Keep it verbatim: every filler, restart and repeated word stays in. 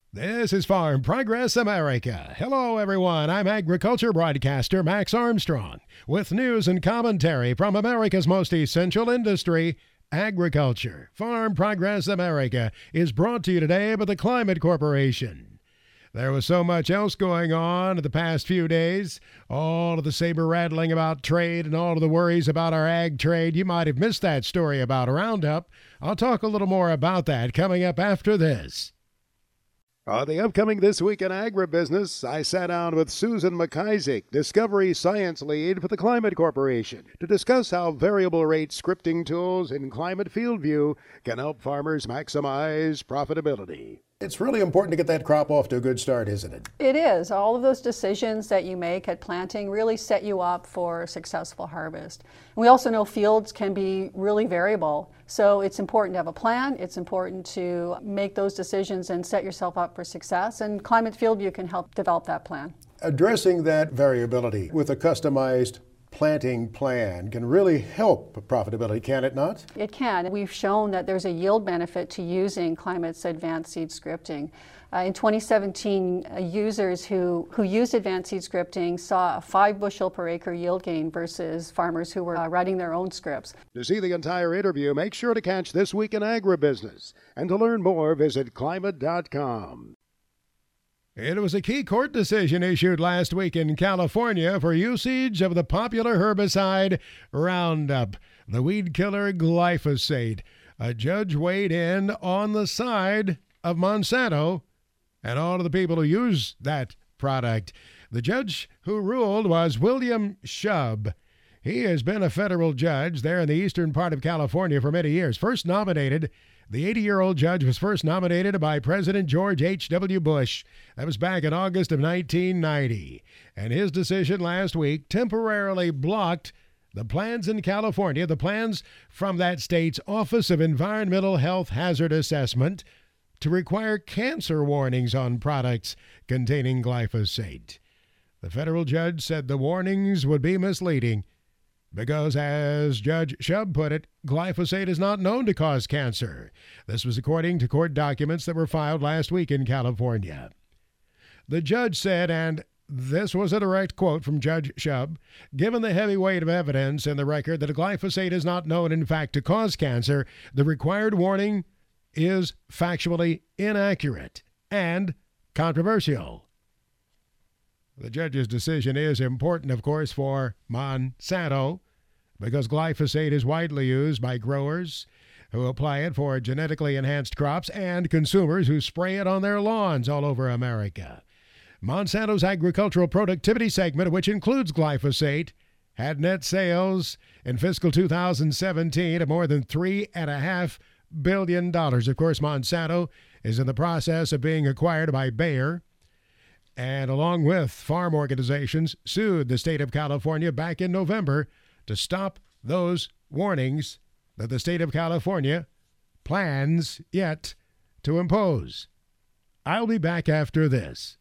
This is Farm Progress America. Hello, everyone. I'm agriculture broadcaster Max Armstrong with news and commentary from America's most essential industry, agriculture. Farm Progress America is brought to you today by the Climate Corporation. There was so much else going on in the past few days, all of the saber rattling about trade and all of the worries about our ag trade. You might have missed that story about Roundup. I'll talk a little more about that coming up after this. On the upcoming This Week in Agribusiness, I sat down with Susan McIsaac, Discovery Science Lead for the Climate Corporation, to discuss how variable rate scripting tools in Climate Field View can help farmers maximize profitability. It's really important to get that crop off to a good start, isn't it? It is. All of those decisions that you make at planting really set you up for a successful harvest. And we also know fields can be really variable, so it's important to have a plan. It's important to make those decisions and set yourself up for success, and Climate Field View can help develop that plan. Addressing that variability with a customized planting plan can really help profitability, can it not? It can. We've shown that there's a yield benefit to using Climate's advanced seed scripting. Uh, in twenty seventeen, uh, users who, who used advanced seed scripting saw a five bushel per acre yield gain versus farmers who were uh, writing their own scripts. To see the entire interview, make sure to catch This Week in Agribusiness. And to learn more, visit climate dot com. It was a key court decision issued last week in California for usage of the popular herbicide Roundup, the weed killer glyphosate. A judge weighed in on the side of Monsanto and all of the people who use that product. The judge who ruled was William Shub. He has been a federal judge there in the eastern part of California for many years. First nominated, the eighty-year-old judge was first nominated by President George H W. Bush. That was back in August of nineteen ninety. And his decision last week temporarily blocked the plans in California, the plans from that state's Office of Environmental Health Hazard Assessment to require cancer warnings on products containing glyphosate. The federal judge said the warnings would be misleading because, as Judge Shub put it, glyphosate is not known to cause cancer. This was according to court documents that were filed last week in California. The judge said, and this was a direct quote from Judge Shub, given the heavy weight of evidence in the record that glyphosate is not known, in fact, to cause cancer, the required warning is factually inaccurate and controversial. The judge's decision is important, of course, for Monsanto because glyphosate is widely used by growers who apply it for genetically enhanced crops and consumers who spray it on their lawns all over America. Monsanto's agricultural productivity segment, which includes glyphosate, had net sales in fiscal two thousand seventeen of more than three point five billion dollars. Of course, Monsanto is in the process of being acquired by Bayer, and along with farm organizations, sued the state of California back in November to stop those warnings that the state of California plans yet to impose. I'll be back after this.